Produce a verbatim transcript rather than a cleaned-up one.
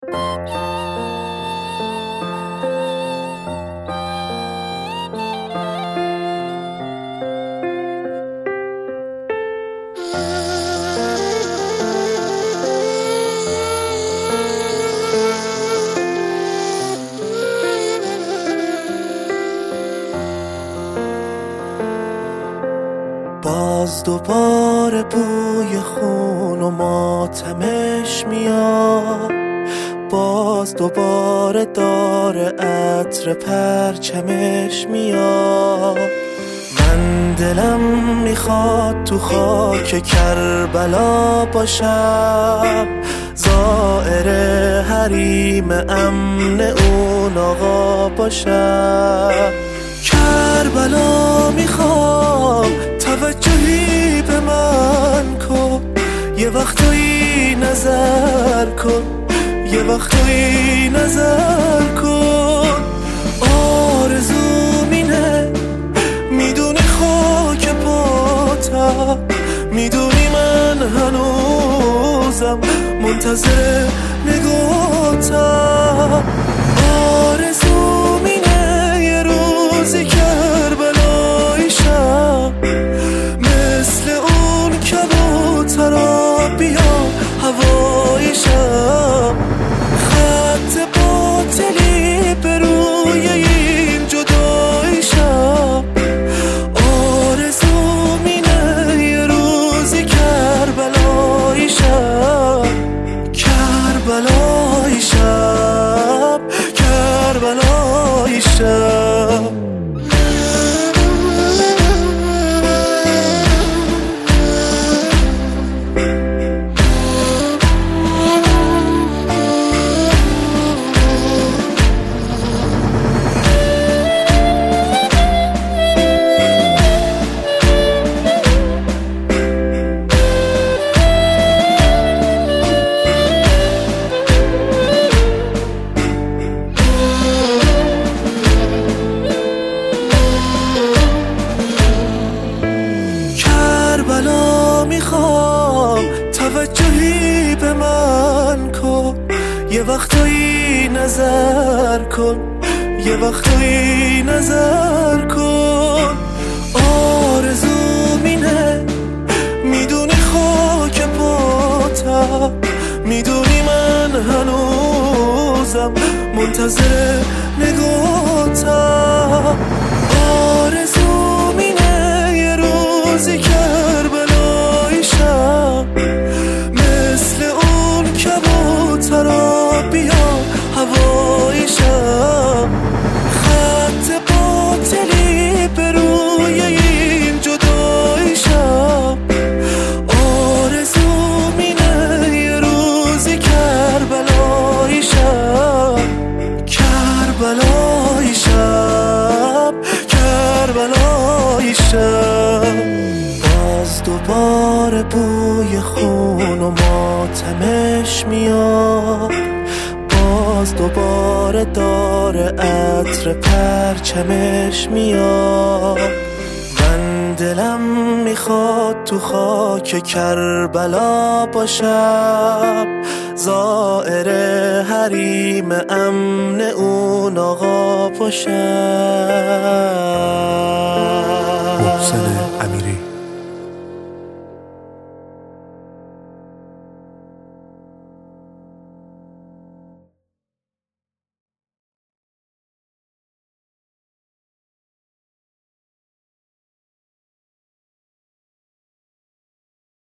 باز دوباره بوی خون و ماتمش میاد، باز دوباره داره عطر پرچمش میاد. من دلم میخواد تو خاک کربلا باشم، زائر حریم امن اون آقا باشم. کربلا میخوام توجهی به من کن، یه وقتایی نظر کن، یه وقتایی نظر کن. آرزوم اینه میدونی خاک پاتم، میدونی من هنوزم منتظر نگاتم. آرزوم اینه یه روزی کربلایی شم، مثل اون کبوترا بیا هوایی شم. خط باطلی به روی این جدایی شم. آرزوم اینه یه روزی کربلایی شم، کربلایی شم، کربلایی شم. کربلا میخوام توجهی به من کن، یه وقتایی نظر کن، یه وقتایی نظر کن. آرزوم اینه میدونی خاک پاتم، میدونی من هنوزم منتظر نگاتم. آرزوم اینه یه روزی کربلایی شم، مثل اون کبوترا بیا هوایی شم. خط باطلی به روی این جدایی شم. آرزوم اینه یه روزی کربلایی شم، کربلایی شم، کربلایی شم. باز دوباره بوی خون و ماتمش میاد، باز دوباره داره عطر پرچمش میاد. من دلم میخواد تو خاک کربلا باشم، زائر حریم امن اون آقا باشم. محسن امیری.